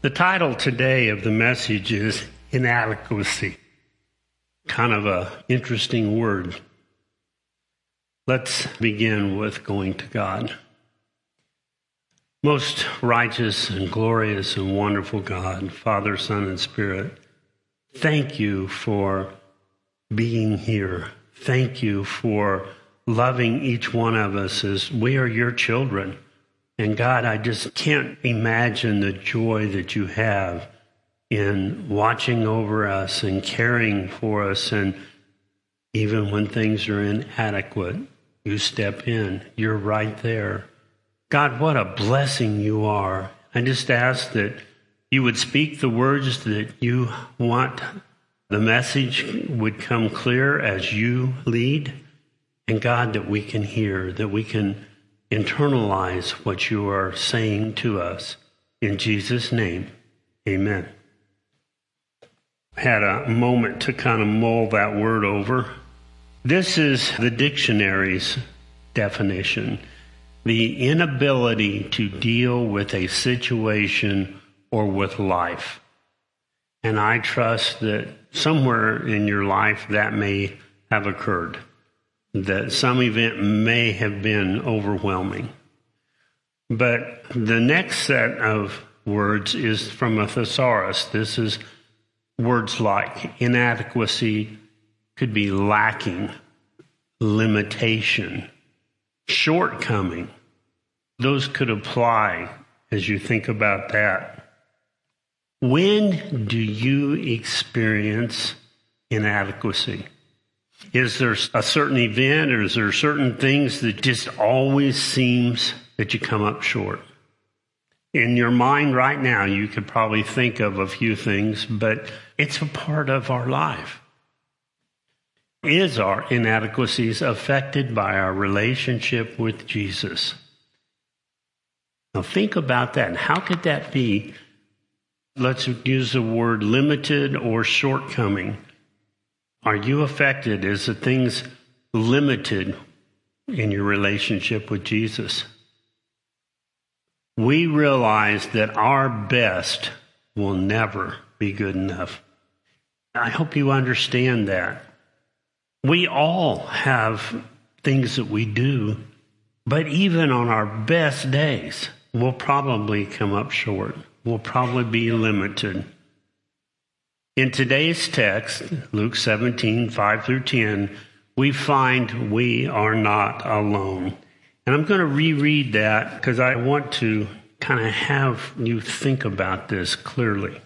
The title today of the message is Inadequacy. Kind of an interesting word. Let's begin with going to God. Most righteous and glorious and wonderful God, Father, Son, and Spirit, thank you for being here. Thank you for loving each one of us as we are your children. And God, I just can't imagine the joy that you have in watching over us and caring for us. And even when things are inadequate, you step in. You're right there. God, what a blessing you are. I just ask that you would speak the words that you want. The message would come clear as you lead. And God, that we can hear, that we can internalize what you are saying to us. In Jesus' name, amen. I had a moment to kind of mull that word over. This is the dictionary's definition. The inability to deal with a situation or with life. And I trust that somewhere in your life that may have occurred. That some event may have been overwhelming. But the next set of words is from a thesaurus. This is words like inadequacy, could be lacking, limitation, shortcoming. Those could apply as you think about that. When do you experience inadequacy? Is there a certain event or is there certain things that just always seems that you come up short? In your mind right now, you could probably think of a few things, but it's a part of our life. Is our inadequacies affected by our relationship with Jesus? Now think about that. And how could that be? Let's use the word limited or shortcoming. Are you affected? Is the things limited in your relationship with Jesus? We realize that our best will never be good enough. I hope you understand that. We all have things that we do, but even on our best days, we'll probably come up short. We'll probably be limited. In today's text, Luke 17, 5 through 10, we find we are not alone. And I'm going to reread that because I want to kind of have you think about this clearly.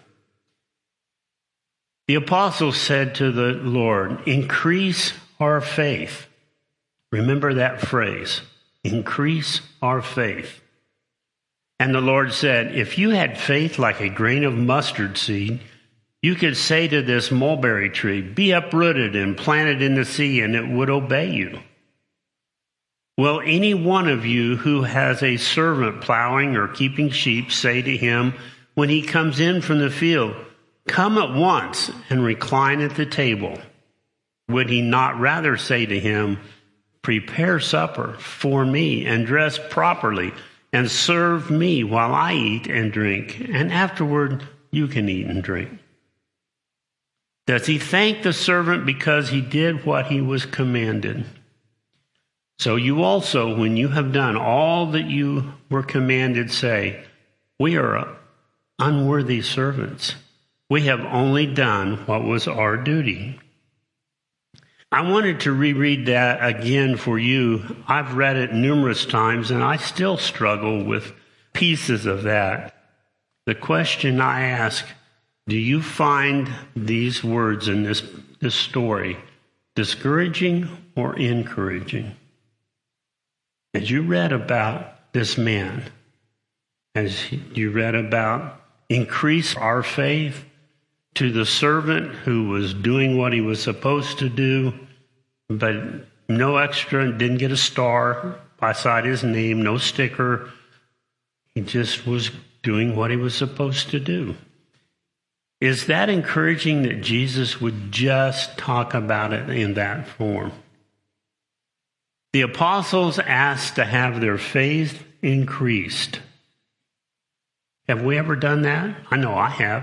The apostles said to the Lord, "Increase our faith." Remember that phrase, increase our faith. And the Lord said, "If you had faith like a grain of mustard seed, you could say to this mulberry tree, 'Be uprooted and planted in the sea,' and it would obey you. Will any one of you who has a servant plowing or keeping sheep say to him when he comes in from the field, 'Come at once and recline at the table'? Would he not rather say to him, 'Prepare supper for me and dress properly and serve me while I eat and drink, and afterward you can eat and drink'? Does he thank the servant because he did what he was commanded? So you also, when you have done all that you were commanded, say, 'We are unworthy servants. We have only done what was our duty.'" I wanted to reread that again for you. I've read it numerous times, and I still struggle with pieces of that. The question I ask, do you find these words in this story discouraging or encouraging? As you read about this man, as you read about increase our faith, to the servant who was doing what he was supposed to do, but no extra, didn't get a star beside his name, no sticker. He just was doing what he was supposed to do. Is that encouraging that Jesus would just talk about it in that form? The apostles asked to have their faith increased. Have we ever done that? I know I have.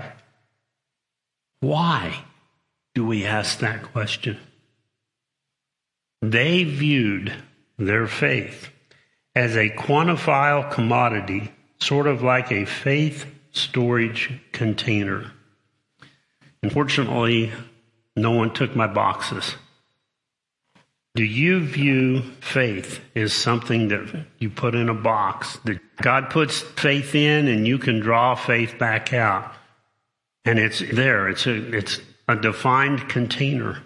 Why do we ask that question? They viewed their faith as a quantifiable commodity, sort of like a faith storage container. Unfortunately, no one took my boxes. Do you view faith as something that you put in a box, that God puts faith in and you can draw faith back out? And it's there. It's a defined container.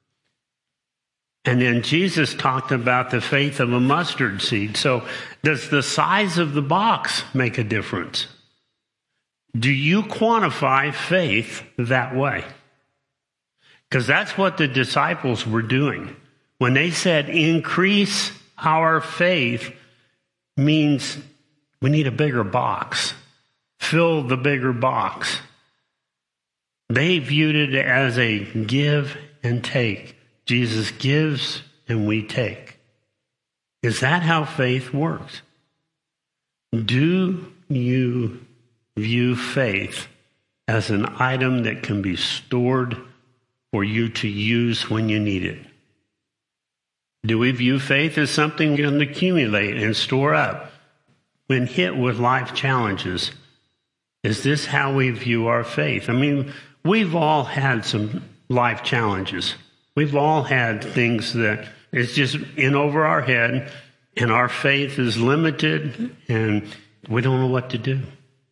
And then Jesus talked about the faith of a mustard seed. So does the size of the box make a difference? Do you quantify faith that way? Because that's what the disciples were doing. When they said increase our faith, means we need a bigger box. Fill the bigger box. They viewed it as a give and take. Jesus gives and we take. Is that how faith works? Do you view faith as an item that can be stored for you to use when you need it? Do we view faith as something you can accumulate and store up when hit with life challenges? Is this how we view our faith? I mean, we've all had some life challenges. We've all had things that it's just in over our head, and our faith is limited, and we don't know what to do.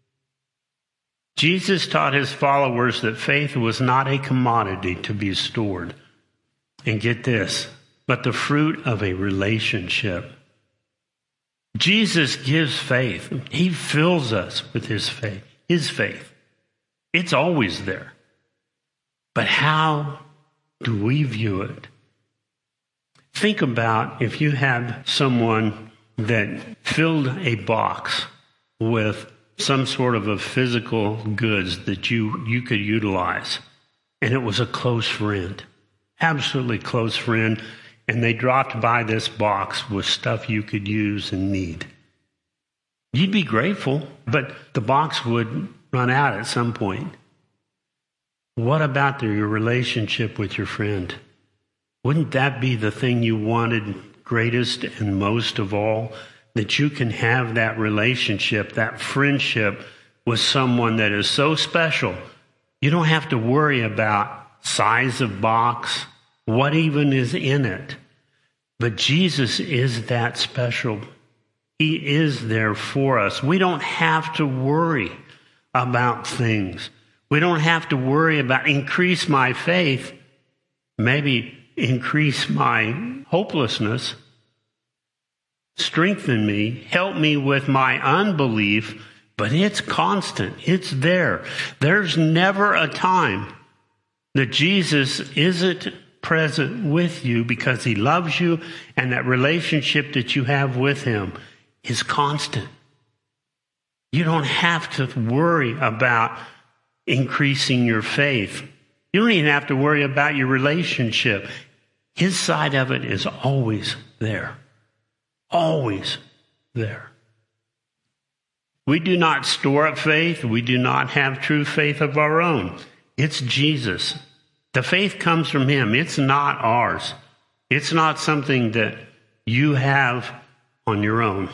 Jesus taught his followers that faith was not a commodity to be stored. And get this, but the fruit of a relationship. Jesus gives faith. He fills us with his faith. His faith. It's always there. But how do we view it? Think about if you had someone that filled a box with some sort of a physical goods that you could utilize, and it was a close friend, absolutely close friend, and they dropped by this box with stuff you could use and need. You'd be grateful, but the box would run out at some point. What about your relationship with your friend? Wouldn't that be the thing you wanted greatest and most of all? That you can have that relationship, that friendship with someone that is so special. You don't have to worry about size of box, what even is in it. But Jesus is that special. He is there for us. We don't have to worry about things. We don't have to worry about increase my faith, maybe increase my hopelessness, strengthen me, help me with my unbelief, but it's constant. It's there. There's never a time that Jesus isn't present with you because he loves you, and that relationship that you have with him is constant. You don't have to worry about increasing your faith. You don't even have to worry about your relationship. His side of it is always there. Always there. We do not store up faith. We do not have true faith of our own. It's Jesus. The faith comes from him. It's not ours. It's not something that you have on your own.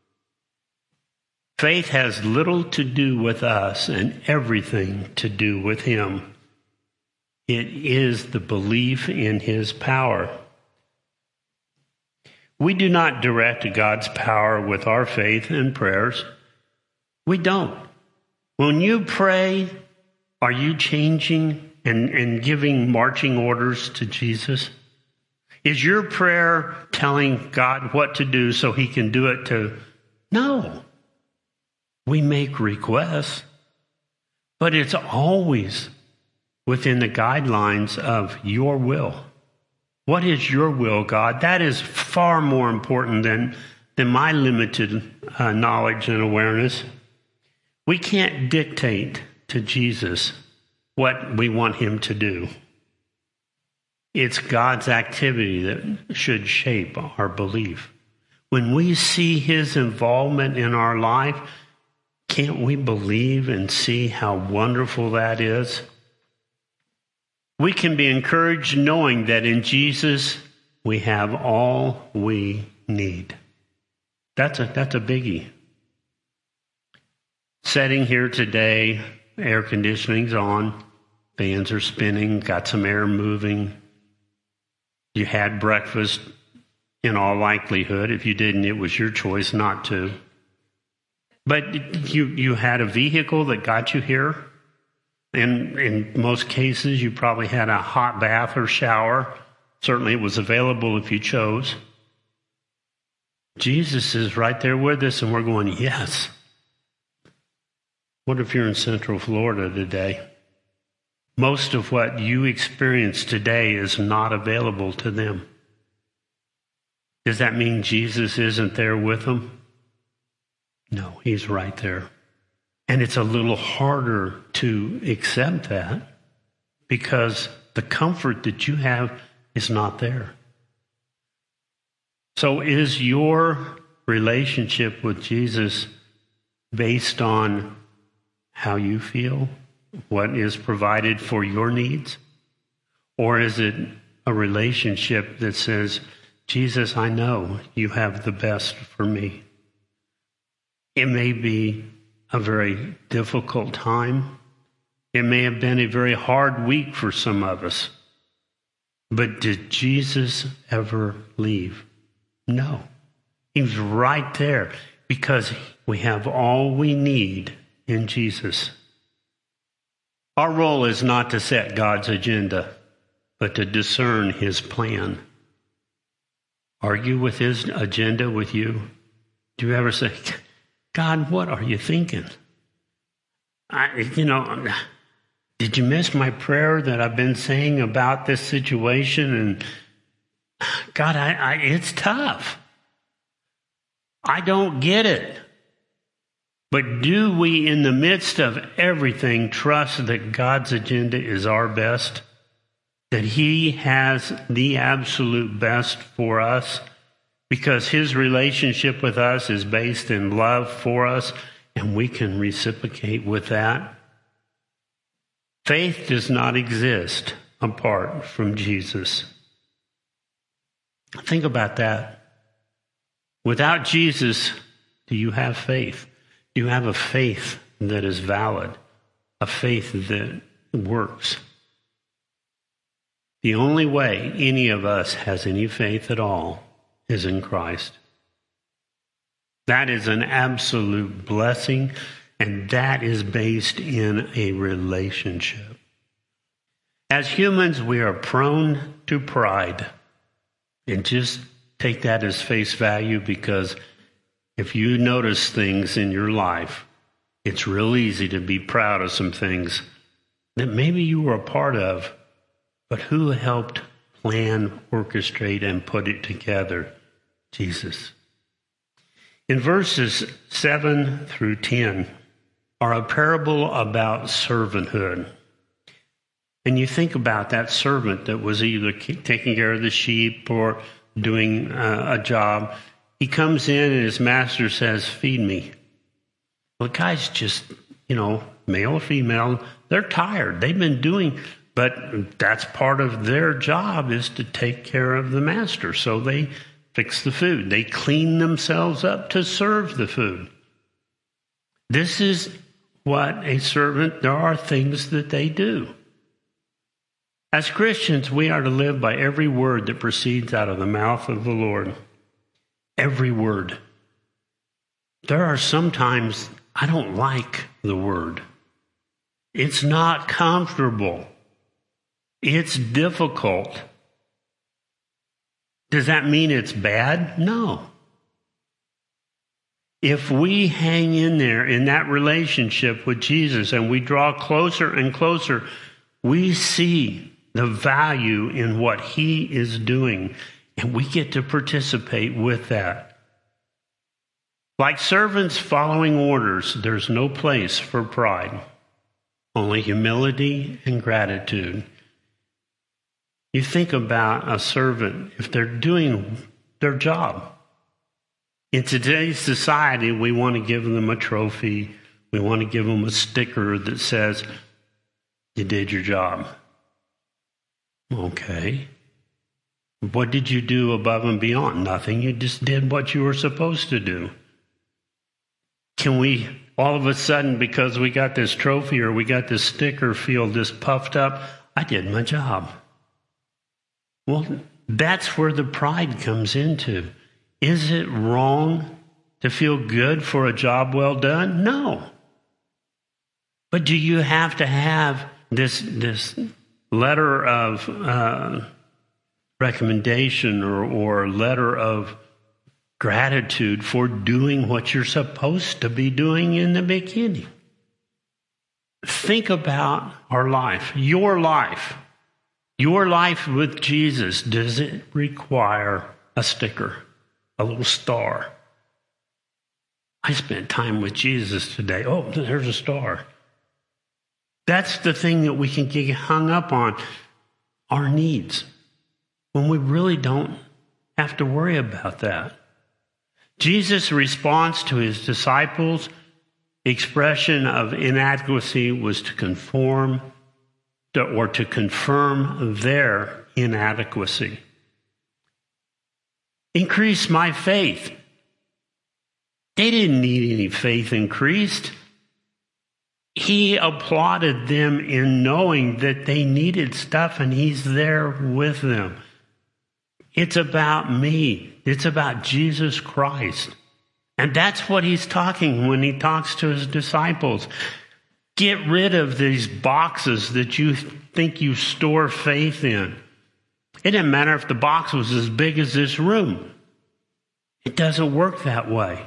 Faith has little to do with us and everything to do with him. It is the belief in his power. We do not direct God's power with our faith and prayers. We don't. When you pray, are you changing and giving marching orders to Jesus? Is your prayer telling God what to do so he can do it to? No. We make requests, but it's always within the guidelines of your will. What is your will, God? That is far more important than my limited knowledge and awareness. We can't dictate to Jesus what we want him to do. It's God's activity that should shape our belief. When we see his involvement in our life, Can't we believe and see how wonderful that is? We can be encouraged knowing that in Jesus we have all we need. That's a biggie. Sitting here today, air conditioning's on, fans are spinning, got some air moving. You had breakfast in all likelihood. If you didn't, it was your choice not to. But you had a vehicle that got you here. And in most cases, you probably had a hot bath or shower. Certainly it was available if you chose. Jesus is right there with us, and we're going, yes. What if you're in Central Florida today? Most of what you experience today is not available to them. Does that mean Jesus isn't there with them? No, he's right there. And it's a little harder to accept that because the comfort that you have is not there. So is your relationship with Jesus based on how you feel, what is provided for your needs? Or is it a relationship that says, Jesus, I know you have the best for me? It may be a very difficult time. It may have been a very hard week for some of us. But did Jesus ever leave? No. He was right there because we have all we need in Jesus. Our role is not to set God's agenda, but to discern his plan. Argue with his agenda with you? Do you ever say, God, what are you thinking? Did you miss my prayer that I've been saying about this situation? And God, it's tough. I don't get it. But do we, in the midst of everything, trust that God's agenda is our best? That he has the absolute best for us? Because his relationship with us is based in love for us, and we can reciprocate with that. Faith does not exist apart from Jesus. Think about that. Without Jesus, do you have faith? Do you have a faith that is valid? A faith that works? The only way any of us has any faith at all is in Christ. That is an absolute blessing, and that is based in a relationship. As humans, we are prone to pride. And just take that as face value, because if you notice things in your life, it's real easy to be proud of some things that maybe you were a part of, but who helped plan, orchestrate, and put it together? Jesus. In verses 7 through 10 are a parable about servanthood. And you think about that servant that was either taking care of the sheep or doing a job. He comes in and his master says, feed me. Well, the guy's just, male or female, they're tired. They've been doing, but that's part of their job is to take care of the master. So they fix the food. They clean themselves up to serve the food. This is what a servant, there are things that they do. As Christians, we are to live by every word that proceeds out of the mouth of the Lord. Every word. There are sometimes I don't like the word. It's not comfortable. It's difficult. Does that mean it's bad? No. If we hang in there in that relationship with Jesus and we draw closer and closer, we see the value in what he is doing, and we get to participate with that. Like servants following orders, there's no place for pride, only humility and gratitude. You think about a servant, if they're doing their job. In today's society, we want to give them a trophy. We want to give them a sticker that says, you did your job. Okay. What did you do above and beyond? Nothing. You just did what you were supposed to do. Can we all of a sudden, because we got this trophy or we got this sticker, feel just puffed up? I did my job. Well, that's where the pride comes into. Is it wrong to feel good for a job well done? No. But do you have to have this letter of recommendation or letter of gratitude for doing what you're supposed to be doing in the beginning? Think about our life, your life. Your life with Jesus, does it require a sticker, a little star? I spent time with Jesus today. Oh, there's a star. That's the thing that we can get hung up on, our needs, when we really don't have to worry about that. Jesus' response to his disciples' expression of inadequacy was to conform or to confirm their inadequacy. Increase my faith. They didn't need any faith increased. He applauded them in knowing that they needed stuff, and he's there with them. It's about me. It's about Jesus Christ. And that's what he's talking when he talks to his disciples. Get rid of these boxes that you think you store faith in. It didn't matter if the box was as big as this room. It doesn't work that way.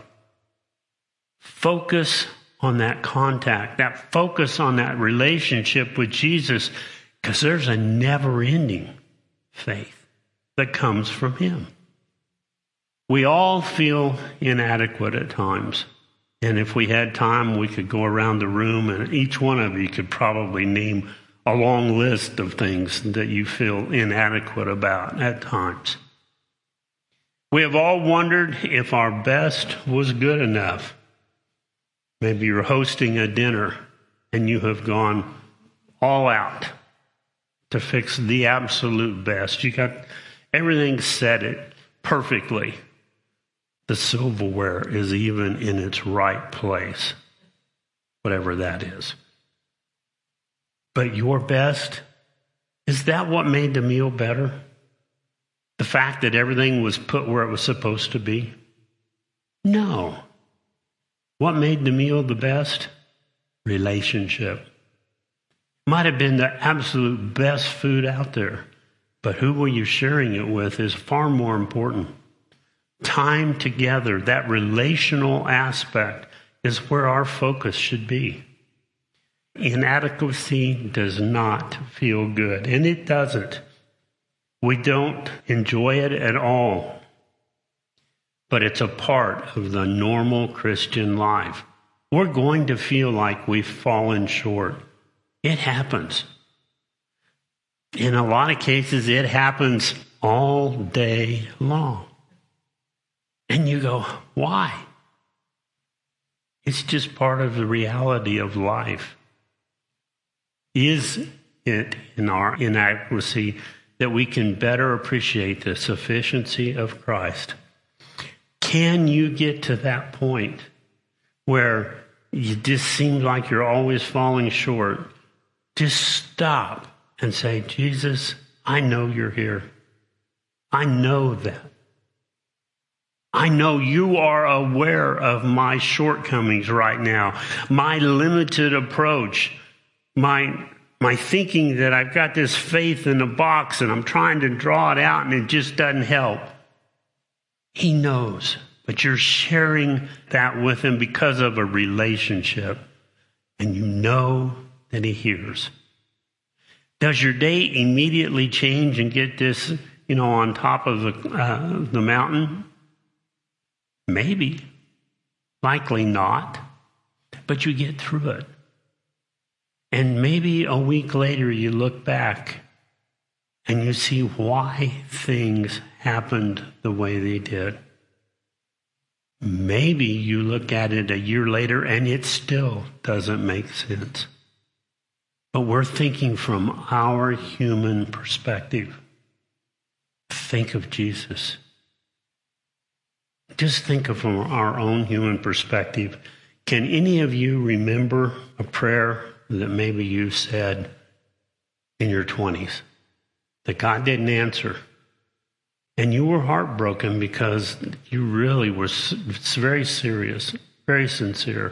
Focus on that contact, that focus on that relationship with Jesus, because there's a never-ending faith that comes from him. We all feel inadequate at times. And if we had time, we could go around the room and each one of you could probably name a long list of things that you feel inadequate about at times. We have all wondered if our best was good enough. Maybe you're hosting a dinner and you have gone all out to fix the absolute best. You got everything set it perfectly. The silverware is even in its right place, whatever that is. But your best, is that what made the meal better? The fact that everything was put where it was supposed to be? No. What made the meal the best? Relationship. Might have been the absolute best food out there, but who were you sharing it with is far more important. Time together, that relational aspect, is where our focus should be. Inadequacy does not feel good, and it doesn't. We don't enjoy it at all, but it's a part of the normal Christian life. We're going to feel like we've fallen short. It happens. In a lot of cases, it happens all day long. And you go, why? It's just part of the reality of life. Is it in our inadequacy that we can better appreciate the sufficiency of Christ? Can you get to that point where you just seem like you're always falling short? Just stop and say, Jesus, I know you're here. I know that. I know you are aware of my shortcomings right now, my limited approach, my thinking that I've got this faith in a box and I'm trying to draw it out and it just doesn't help. He knows, but you're sharing that with him because of a relationship, and you know that he hears. Does your day immediately change and get this, on top of the mountain? Maybe. Likely not. But you get through it. And maybe a week later you look back and you see why things happened the way they did. maybe you look at it a year later and it still doesn't make sense. But we're thinking from our human perspective. Think of Jesus. Just think of from our own human perspective. Can any of you remember a prayer that maybe you said in your 20s that God didn't answer? And you were heartbroken because you really were very serious, very sincere.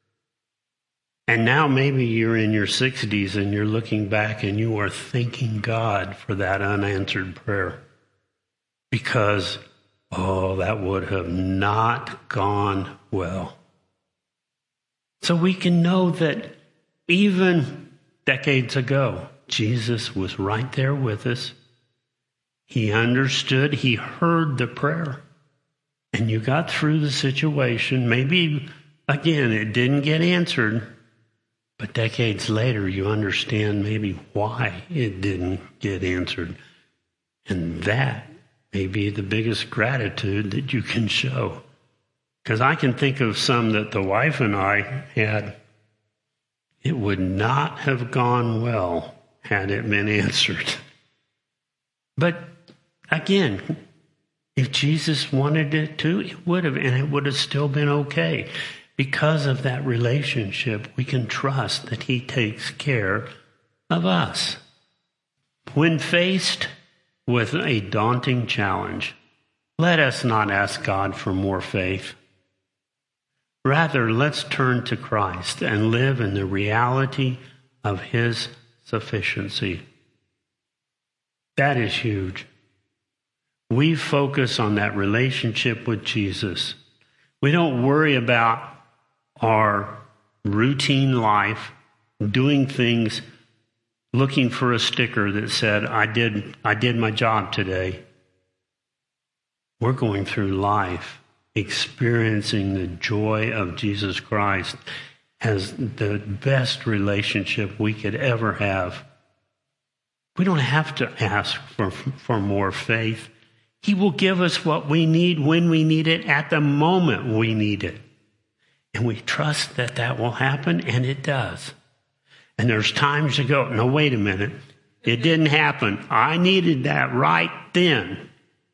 And now maybe you're in your 60s and you're looking back and you are thanking God for that unanswered prayer. Because, that would have not gone well. So we can know that even decades ago, Jesus was right there with us. He understood, he heard the prayer, and you got through the situation. Maybe, again, it didn't get answered, but decades later you understand maybe why it didn't get answered. And that may be the biggest gratitude that you can show. Because I can think of some that the wife and I had. It would not have gone well had it been answered. But again, if Jesus wanted it to, it would have, and it would have still been okay. Because of that relationship, we can trust that he takes care of us. When faced with a daunting challenge, let us not ask God for more faith. Rather, let's turn to Christ and live in the reality of his sufficiency. That is huge. We focus on that relationship with Jesus. We don't worry about our routine life, doing things, looking for a sticker that said, I did my job today. We're going through life experiencing the joy of Jesus Christ as the best relationship we could ever have. We don't have to ask for more faith. He will give us what we need when we need it at the moment we need it. And we trust that that will happen, and it does. And there's times you go, no, wait a minute. It didn't happen. I needed that right then.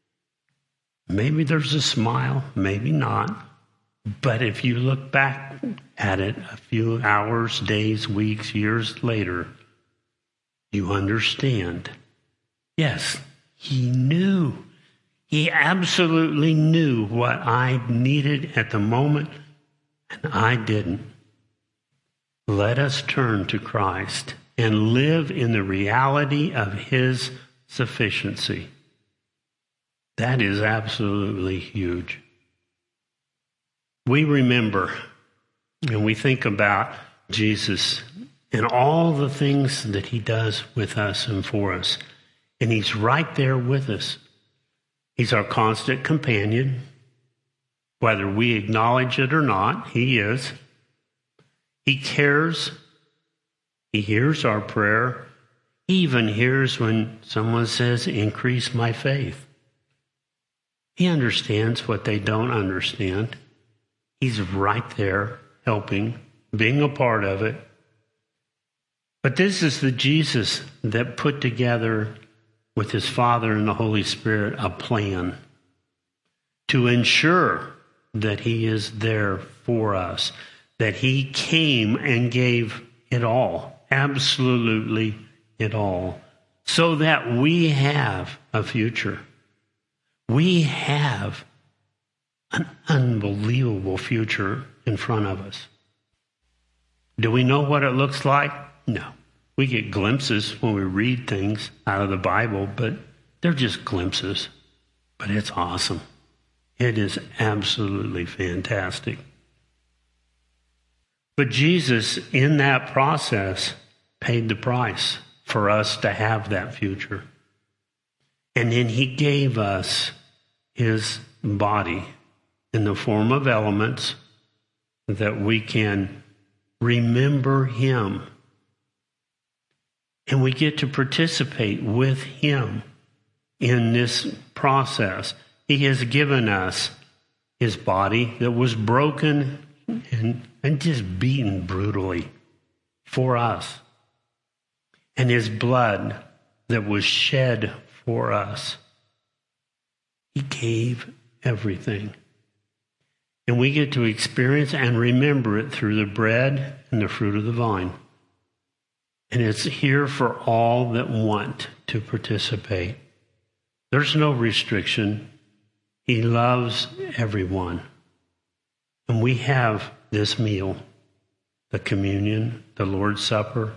Maybe there's a smile, maybe not. But if you look back at it a few hours, days, weeks, years later, you understand. Yes, he knew. He absolutely knew what I needed at the moment, and I didn't. Let us turn to Christ and live in the reality of his sufficiency. That is absolutely huge. We remember and we think about Jesus and all the things that he does with us and for us. And he's right there with us. He's our constant companion. Whether we acknowledge it or not, he is. He cares. He hears our prayer. He even hears when someone says, increase my faith. He understands what they don't understand. He's right there helping, being a part of it. But this is the Jesus that put together with his Father and the Holy Spirit a plan to ensure that he is there for us, that he came and gave it all, absolutely it all, so that we have a future. We have an unbelievable future in front of us. Do we know what it looks like? No. We get glimpses when we read things out of the Bible, but they're just glimpses. But it's awesome. It is absolutely fantastic. But Jesus, in that process, paid the price for us to have that future. And then he gave us his body in the form of elements that we can remember him. And we get to participate with him in this process. He has given us his body that was broken and just beaten brutally for us, and his blood that was shed for us. He gave everything. And we get to experience and remember it through the bread and the fruit of the vine. And it's here for all that want to participate. There's no restriction. He loves everyone. And we have this meal, the communion, the Lord's Supper.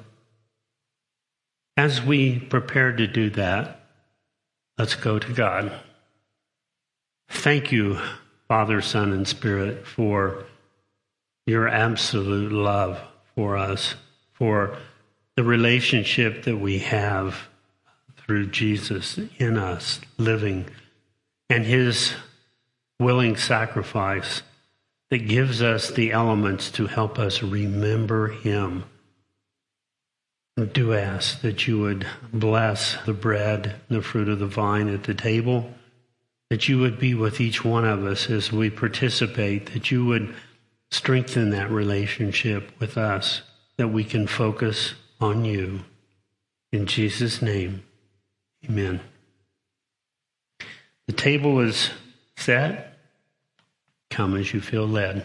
As we prepare to do that, let's go to God. Thank you, Father, Son, and Spirit, for your absolute love for us, for the relationship that we have through Jesus in us living, and his willing sacrifice that gives us the elements to help us remember him. I do ask that you would bless the bread and the fruit of the vine at the table, that you would be with each one of us as we participate, that you would strengthen that relationship with us, that we can focus on you. In Jesus' name, amen. The table is set. Come as you feel led.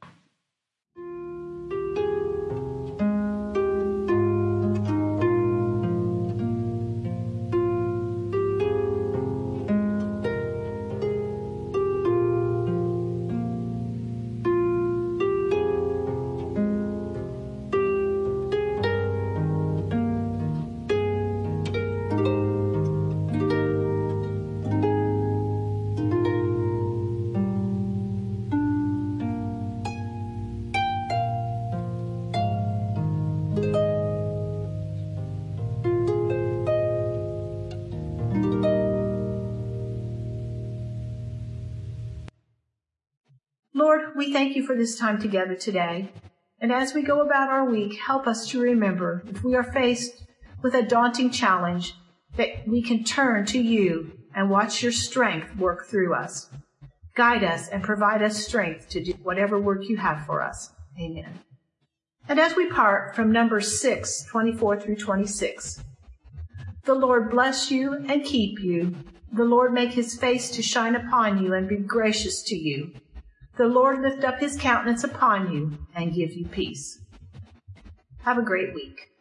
Lord, we thank you for this time together today. And as we go about our week, help us to remember, if we are faced with a daunting challenge, that we can turn to you and watch your strength work through us. Guide us and provide us strength to do whatever work you have for us. Amen. And as we part from Numbers 6, 24 through 26, the Lord bless you and keep you. The Lord make his face to shine upon you and be gracious to you. The Lord lift up his countenance upon you and give you peace. Have a great week.